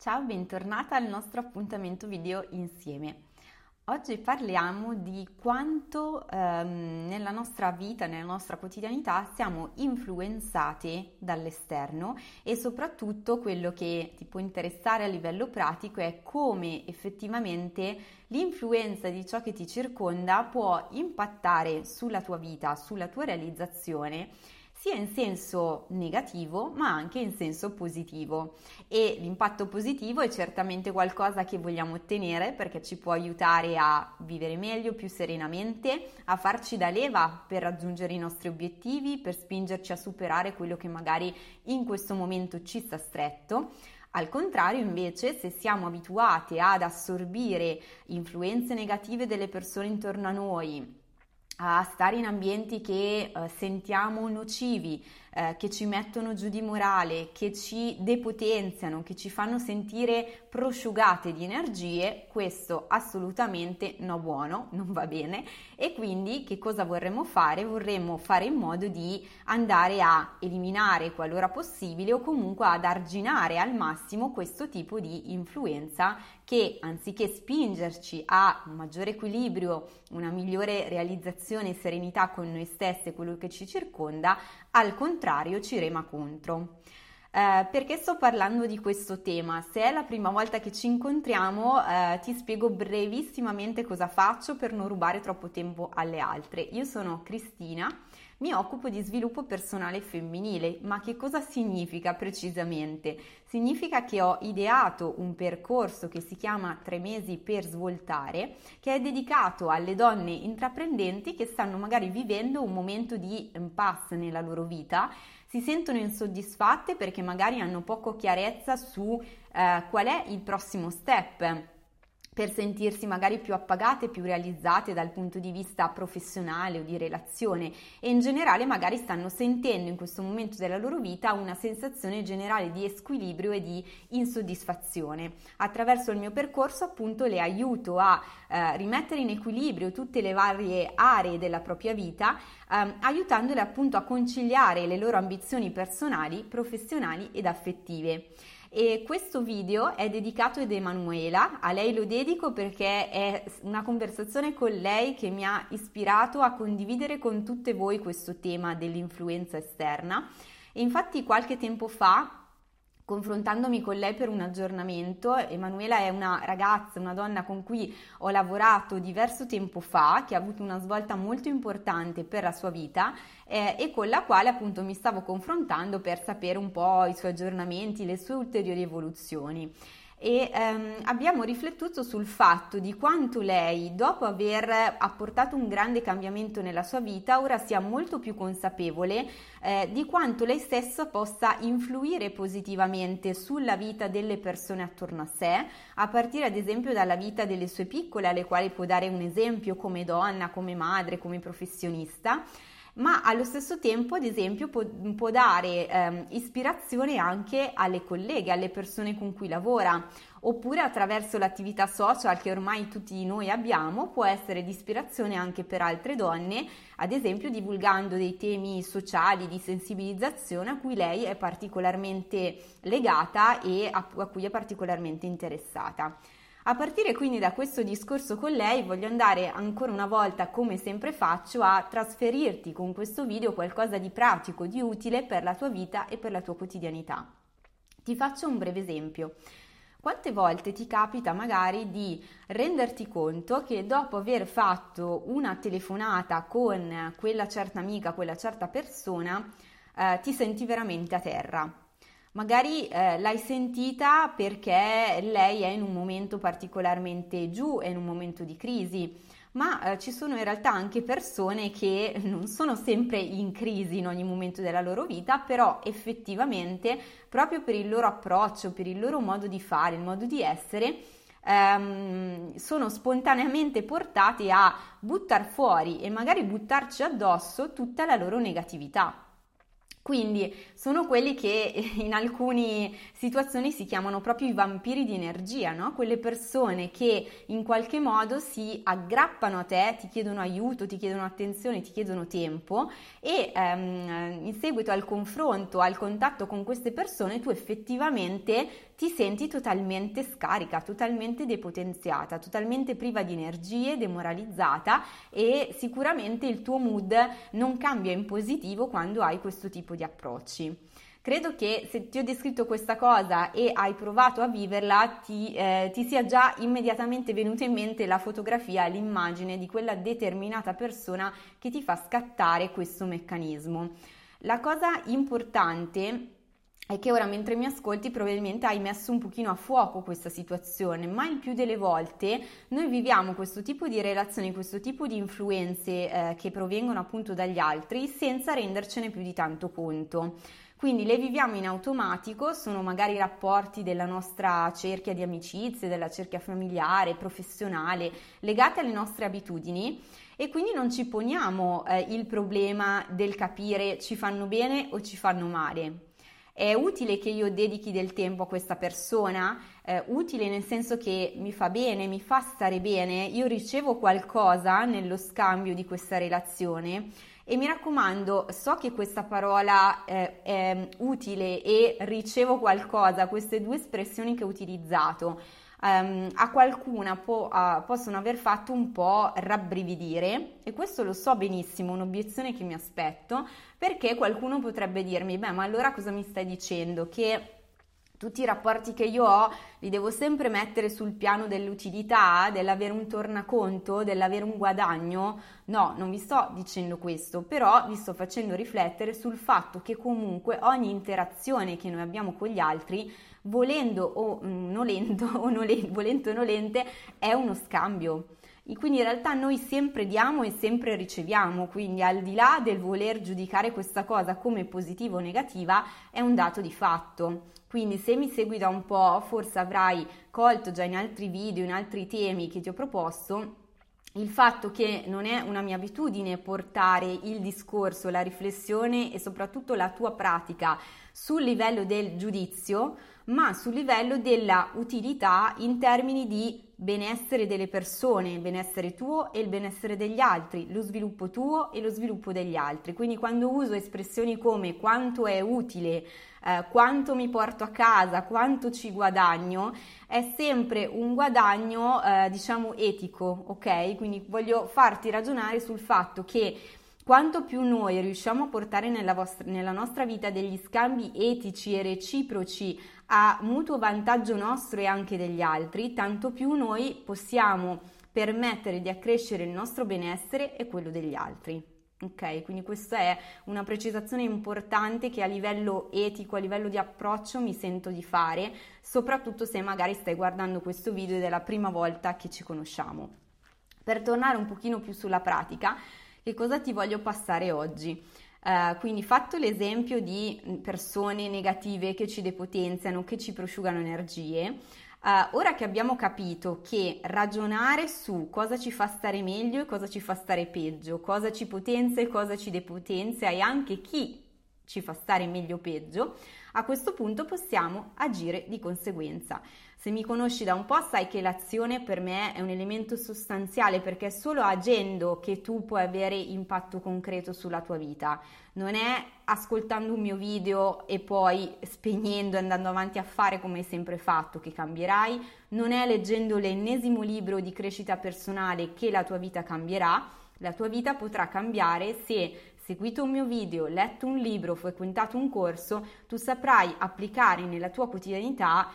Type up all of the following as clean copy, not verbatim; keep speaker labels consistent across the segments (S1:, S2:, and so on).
S1: Ciao, bentornata al nostro appuntamento video insieme. Oggi parliamo di quanto nella nostra vita, nella nostra quotidianità siamo influenzate dall'esterno e soprattutto quello che ti può interessare a livello pratico è come effettivamente l'influenza di ciò che ti circonda può impattare sulla tua vita, sulla tua realizzazione sia in senso negativo ma anche in senso positivo, e l'impatto positivo è certamente qualcosa che vogliamo ottenere perché ci può aiutare a vivere meglio, più serenamente, a farci da leva per raggiungere i nostri obiettivi, per spingerci a superare quello che magari in questo momento ci sta stretto. Al contrario, invece, se siamo abituati ad assorbire influenze negative delle persone intorno a noi, a stare in ambienti che sentiamo nocivi, che ci mettono giù di morale, che ci depotenziano, che ci fanno sentire prosciugate di energie, questo assolutamente no buono, non va bene. E quindi che cosa vorremmo fare? Vorremmo fare in modo di andare a eliminare qualora possibile o comunque ad arginare al massimo questo tipo di influenza che, anziché spingerci a un maggiore equilibrio, una migliore realizzazione e serenità con noi stessi e quello che ci circonda, al contrario ci rema contro. Perché sto parlando di questo tema? Se è la prima volta che ci incontriamo, ti spiego brevissimamente cosa faccio per non rubare troppo tempo alle altre. Io sono Cristina, mi occupo di sviluppo personale femminile, ma che cosa significa precisamente? Significa che ho ideato un percorso che si chiama 3 mesi per svoltare, che è dedicato alle donne intraprendenti che stanno magari vivendo un momento di impasse nella loro vita, si sentono insoddisfatte perché magari hanno poco chiarezza su qual è il prossimo step per sentirsi magari più appagate, più realizzate dal punto di vista professionale o di relazione, e in generale magari stanno sentendo in questo momento della loro vita una sensazione generale di squilibrio e di insoddisfazione. Attraverso il mio percorso appunto le aiuto a rimettere in equilibrio tutte le varie aree della propria vita, aiutandole appunto a conciliare le loro ambizioni personali, professionali ed affettive. E questo video è dedicato ad Emanuela, a lei lo dedico perché è una conversazione con lei che mi ha ispirato a condividere con tutte voi questo tema dell'influenza esterna. E infatti qualche tempo fa, confrontandomi con lei per un aggiornamento, Emanuela è una ragazza, una donna con cui ho lavorato diverso tempo fa, che ha avuto una svolta molto importante per la sua vita e con la quale appunto mi stavo confrontando per sapere un po' i suoi aggiornamenti, le sue ulteriori evoluzioni. E abbiamo riflettuto sul fatto di quanto lei, dopo aver apportato un grande cambiamento nella sua vita, ora sia molto più consapevole di quanto lei stessa possa influire positivamente sulla vita delle persone attorno a sé, a partire ad esempio dalla vita delle sue piccole, alle quali può dare un esempio come donna, come madre, come professionista, ma allo stesso tempo, ad esempio, può dare ispirazione anche alle colleghe, alle persone con cui lavora, oppure attraverso l'attività social che ormai tutti noi abbiamo, può essere di ispirazione anche per altre donne, ad esempio divulgando dei temi sociali di sensibilizzazione a cui lei è particolarmente legata e a cui è particolarmente interessata. A partire quindi da questo discorso con lei voglio andare ancora una volta, come sempre faccio, a trasferirti con questo video qualcosa di pratico, di utile per la tua vita e per la tua quotidianità. Ti faccio un breve esempio. Quante volte ti capita magari di renderti conto che dopo aver fatto una telefonata con quella certa amica, quella certa persona, ti senti veramente a terra? Magari l'hai sentita perché lei è in un momento particolarmente giù, è in un momento di crisi, ma ci sono in realtà anche persone che non sono sempre in crisi in ogni momento della loro vita, però effettivamente proprio per il loro approccio, per il loro modo di fare, il modo di essere, sono spontaneamente portati a buttar fuori e magari buttarci addosso tutta la loro negatività. Quindi sono quelli che in alcune situazioni si chiamano proprio i vampiri di energia, no? Quelle persone che in qualche modo si aggrappano a te, ti chiedono aiuto, ti chiedono attenzione, ti chiedono tempo e in seguito al confronto, al contatto con queste persone tu effettivamente ti senti totalmente scarica, totalmente depotenziata, totalmente priva di energie, demoralizzata e sicuramente il tuo mood non cambia in positivo quando hai questo tipo di approcci. Credo che se ti ho descritto questa cosa e hai provato a viverla, ti sia già immediatamente venuta in mente la fotografia, l'immagine di quella determinata persona che ti fa scattare questo meccanismo. La cosa importante è che ora mentre mi ascolti probabilmente hai messo un pochino a fuoco questa situazione, ma il più delle volte noi viviamo questo tipo di relazioni, questo tipo di influenze che provengono appunto dagli altri senza rendercene più di tanto conto. Quindi le viviamo in automatico, sono magari rapporti della nostra cerchia di amicizie, della cerchia familiare, professionale, legate alle nostre abitudini e quindi non ci poniamo il problema del capire ci fanno bene o ci fanno male. È utile che io dedichi del tempo a questa persona? Utile nel senso che mi fa bene, mi fa stare bene, io ricevo qualcosa nello scambio di questa relazione. E mi raccomando, so che questa parola è utile e ricevo qualcosa, queste due espressioni che ho utilizzato, a qualcuna possono aver fatto un po' rabbrividire e questo lo so benissimo, un'obiezione che mi aspetto, perché qualcuno potrebbe dirmi, beh, ma allora cosa mi stai dicendo? Che tutti i rapporti che io ho li devo sempre mettere sul piano dell'utilità, dell'avere un tornaconto, dell'avere un guadagno? No, non vi sto dicendo questo, però vi sto facendo riflettere sul fatto che comunque ogni interazione che noi abbiamo con gli altri, volendo o nolendo, volente o nolente, è uno scambio. E quindi in realtà noi sempre diamo e sempre riceviamo, quindi al di là del voler giudicare questa cosa come positiva o negativa, è un dato di fatto. Quindi se mi segui da un po', forse avrai colto già in altri video, in altri temi che ti ho proposto, il fatto che non è una mia abitudine portare il discorso, la riflessione e soprattutto la tua pratica sul livello del giudizio, ma sul livello della utilità in termini di benessere delle persone, il benessere tuo e il benessere degli altri, lo sviluppo tuo e lo sviluppo degli altri. Quindi quando uso espressioni come quanto è utile, quanto mi porto a casa, quanto ci guadagno, è sempre un guadagno diciamo etico, ok? Quindi voglio farti ragionare sul fatto che quanto più noi riusciamo a portare nella nostra vita degli scambi etici e reciproci a mutuo vantaggio nostro e anche degli altri, tanto più noi possiamo permettere di accrescere il nostro benessere e quello degli altri. Ok, quindi questa è una precisazione importante che a livello etico, a livello di approccio mi sento di fare, soprattutto se magari stai guardando questo video ed è la prima volta che ci conosciamo. Per tornare un pochino più sulla pratica, che cosa ti voglio passare oggi? Quindi fatto l'esempio di persone negative che ci depotenziano, che ci prosciugano energie, ora che abbiamo capito che ragionare su cosa ci fa stare meglio e cosa ci fa stare peggio, cosa ci potenzia e cosa ci depotenzia e anche chi ci fa stare meglio o peggio, a questo punto possiamo agire di conseguenza. Se mi conosci da un po' sai che l'azione per me è un elemento sostanziale perché è solo agendo che tu puoi avere impatto concreto sulla tua vita. Non è ascoltando un mio video e poi spegnendo e andando avanti a fare come hai sempre fatto che cambierai, non è leggendo l'ennesimo libro di crescita personale che la tua vita cambierà. La tua vita potrà cambiare se seguito un mio video, letto un libro, frequentato un corso, tu saprai applicare nella tua quotidianità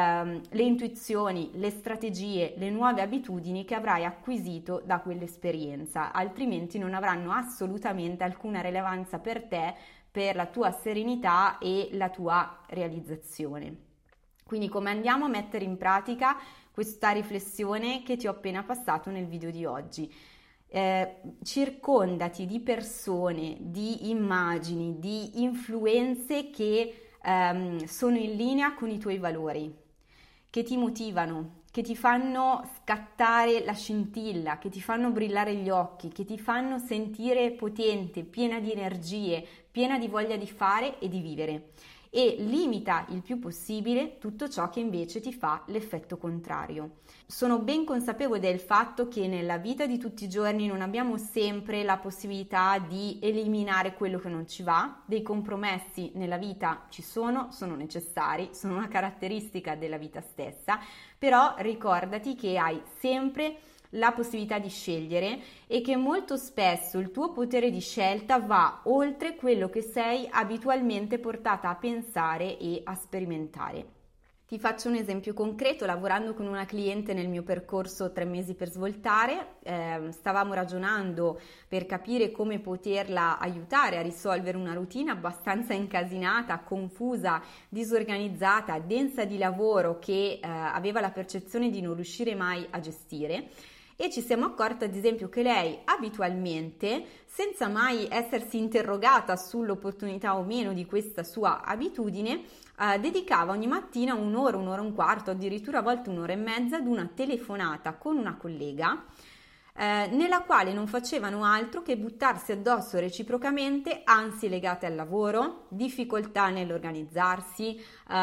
S1: le intuizioni, le strategie, le nuove abitudini che avrai acquisito da quell'esperienza, altrimenti non avranno assolutamente alcuna rilevanza per te, per la tua serenità e la tua realizzazione. Quindi come andiamo a mettere in pratica questa riflessione che ti ho appena passato nel video di oggi? Circondati di persone, di immagini, di influenze che sono in linea con i tuoi valori, che ti motivano, che ti fanno scattare la scintilla, che ti fanno brillare gli occhi, che ti fanno sentire potente, piena di energie, piena di voglia di fare e di vivere. e limita il più possibile tutto ciò che invece ti fa l'effetto contrario. Sono ben consapevole del fatto che nella vita di tutti i giorni non abbiamo sempre la possibilità di eliminare quello che non ci va. Dei compromessi nella vita ci sono necessari, sono una caratteristica della vita stessa, però ricordati che hai sempre la possibilità di scegliere e che molto spesso il tuo potere di scelta va oltre quello che sei abitualmente portata a pensare e a sperimentare. Ti faccio un esempio concreto: lavorando con una cliente nel mio percorso 3 mesi per svoltare, stavamo ragionando per capire come poterla aiutare a risolvere una routine abbastanza incasinata, confusa, disorganizzata, densa di lavoro che aveva la percezione di non riuscire mai a gestire. E ci siamo accorti ad esempio che lei abitualmente, senza mai essersi interrogata sull'opportunità o meno di questa sua abitudine, dedicava ogni mattina un'ora e un quarto, addirittura a volte un'ora e mezza ad una telefonata con una collega, nella quale non facevano altro che buttarsi addosso reciprocamente ansie legate al lavoro, difficoltà nell'organizzarsi,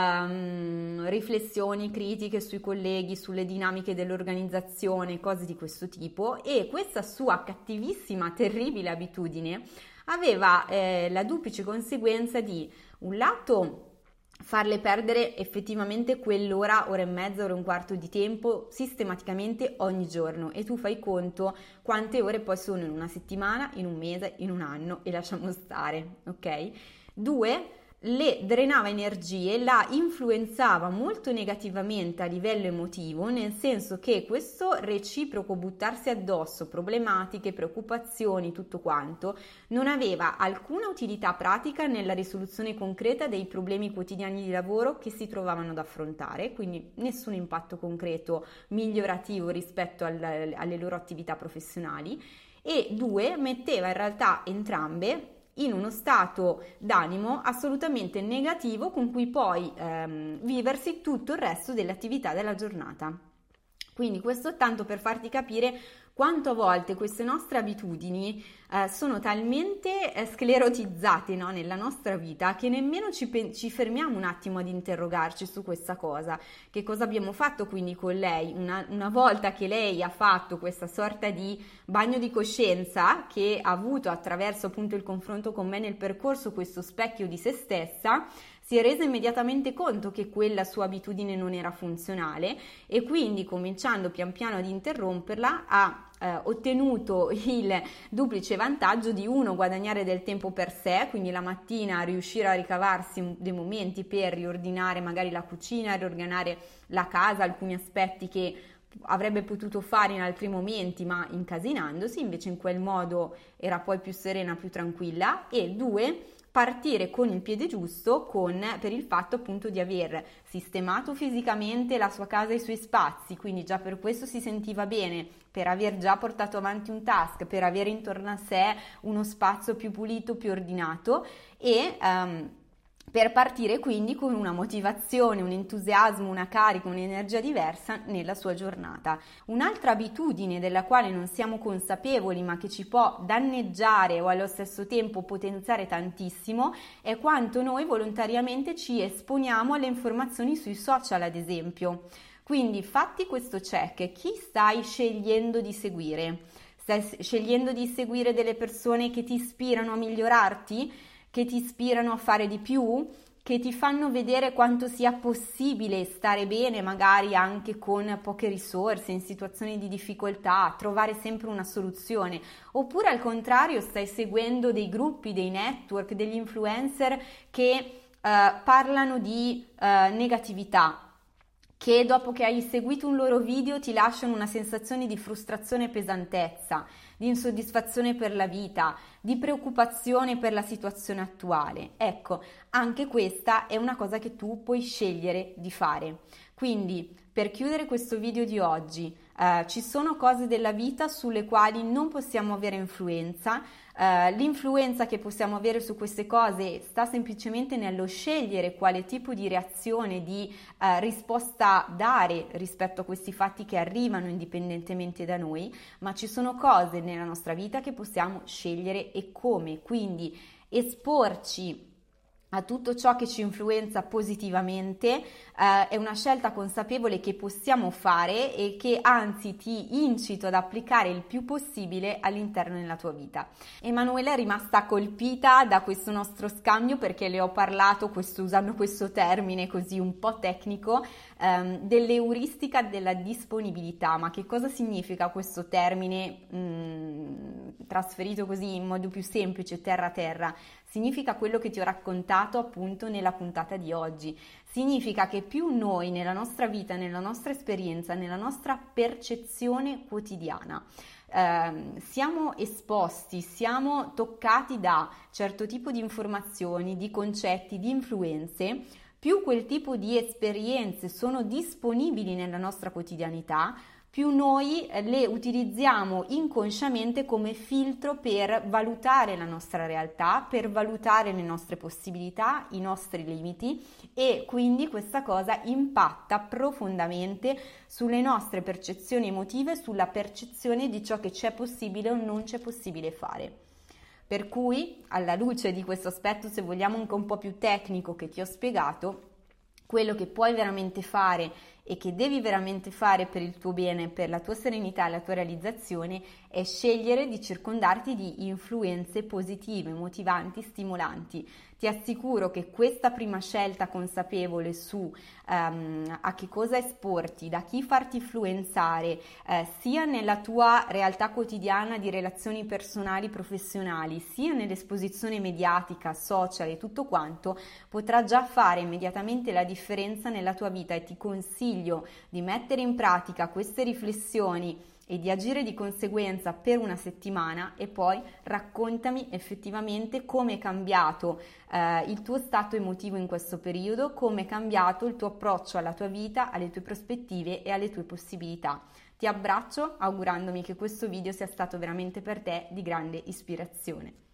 S1: riflessioni critiche sui colleghi, sulle dinamiche dell'organizzazione, cose di questo tipo. E questa sua cattivissima, terribile abitudine aveva la duplice conseguenza di, un lato, farle perdere effettivamente quell'ora, ora e mezza, ora e un quarto di tempo sistematicamente ogni giorno, e tu fai conto quante ore poi sono in una settimana, in un mese, in un anno, e lasciamo stare, ok? 2, le drenava energie, la influenzava molto negativamente a livello emotivo, nel senso che questo reciproco buttarsi addosso problematiche, preoccupazioni, tutto quanto, non aveva alcuna utilità pratica nella risoluzione concreta dei problemi quotidiani di lavoro che si trovavano ad affrontare, quindi nessun impatto concreto migliorativo rispetto alle loro attività professionali. E 2, metteva in realtà entrambe in uno stato d'animo assolutamente negativo con cui poi viversi tutto il resto delle attività della giornata. Quindi questo tanto per farti capire quanto a volte queste nostre abitudini sono talmente sclerotizzate, no, nella nostra vita, che nemmeno ci fermiamo un attimo ad interrogarci su questa cosa. Che cosa abbiamo fatto quindi con lei? Una volta che lei ha fatto questa sorta di bagno di coscienza, che ha avuto attraverso appunto il confronto con me nel percorso, questo specchio di se stessa, si è resa immediatamente conto che quella sua abitudine non era funzionale, e quindi, cominciando pian piano ad interromperla, ha ottenuto il duplice vantaggio di: 1, guadagnare del tempo per sé, quindi la mattina riuscire a ricavarsi dei momenti per riordinare magari la cucina, riordinare la casa, alcuni aspetti che avrebbe potuto fare in altri momenti ma incasinandosi, invece in quel modo era poi più serena, più tranquilla. E 2, partire con il piede giusto per il fatto appunto di aver sistemato fisicamente la sua casa e i suoi spazi, quindi già per questo si sentiva bene, per aver già portato avanti un task, per avere intorno a sé uno spazio più pulito, più ordinato, e per partire quindi con una motivazione, un entusiasmo, una carica, un'energia diversa nella sua giornata. Un'altra abitudine della quale non siamo consapevoli ma che ci può danneggiare o allo stesso tempo potenziare tantissimo è quanto noi volontariamente ci esponiamo alle informazioni sui social, ad esempio. Quindi fatti questo check: chi stai scegliendo di seguire? Stai scegliendo di seguire delle persone che ti ispirano a migliorarti? Che ti ispirano a fare di più, che ti fanno vedere quanto sia possibile stare bene magari anche con poche risorse, in situazioni di difficoltà, trovare sempre una soluzione? Oppure al contrario stai seguendo dei gruppi, dei network, degli influencer che parlano di negatività, che dopo che hai seguito un loro video ti lasciano una sensazione di frustrazione e pesantezza, di insoddisfazione per la vita, di preoccupazione per la situazione attuale? Ecco, anche questa è una cosa che tu puoi scegliere di fare. Quindi, per chiudere questo video di oggi, ci sono cose della vita sulle quali non possiamo avere influenza. L'influenza che possiamo avere su queste cose sta semplicemente nello scegliere quale tipo di reazione, di risposta dare rispetto a questi fatti che arrivano indipendentemente da noi, ma ci sono cose nella nostra vita che possiamo scegliere e come. Quindi esporci a tutto ciò che ci influenza positivamente, è una scelta consapevole che possiamo fare e che anzi ti incito ad applicare il più possibile all'interno della tua vita. Emanuela è rimasta colpita da questo nostro scambio perché le ho parlato, usando questo termine così un po' tecnico, dell'euristica della disponibilità. Ma che cosa significa questo termine trasferito così in modo più semplice, terra terra? Significa quello che ti ho raccontato appunto nella puntata di oggi. Significa che più noi nella nostra vita, nella nostra esperienza, nella nostra percezione quotidiana siamo esposti, siamo toccati da certo tipo di informazioni, di concetti, di influenze, più quel tipo di esperienze sono disponibili nella nostra quotidianità, più noi le utilizziamo inconsciamente come filtro per valutare la nostra realtà, per valutare le nostre possibilità, i nostri limiti, e quindi questa cosa impatta profondamente sulle nostre percezioni emotive, sulla percezione di ciò che c'è possibile o non c'è possibile fare. Per cui, alla luce di questo aspetto, se vogliamo anche un po' più tecnico che ti ho spiegato, quello che puoi veramente fare e che devi veramente fare per il tuo bene, per la tua serenità e la tua realizzazione è scegliere di circondarti di influenze positive, motivanti, stimolanti. Ti assicuro che questa prima scelta consapevole su a che cosa esporti, da chi farti influenzare, sia nella tua realtà quotidiana di relazioni personali, professionali, sia nell'esposizione mediatica, social e tutto quanto, potrà già fare immediatamente la differenza nella tua vita, e ti consiglio di mettere in pratica queste riflessioni e di agire di conseguenza per una settimana, e poi raccontami effettivamente come è cambiato il tuo stato emotivo in questo periodo, come è cambiato il tuo approccio alla tua vita, alle tue prospettive e alle tue possibilità. Ti abbraccio augurandomi che questo video sia stato veramente per te di grande ispirazione.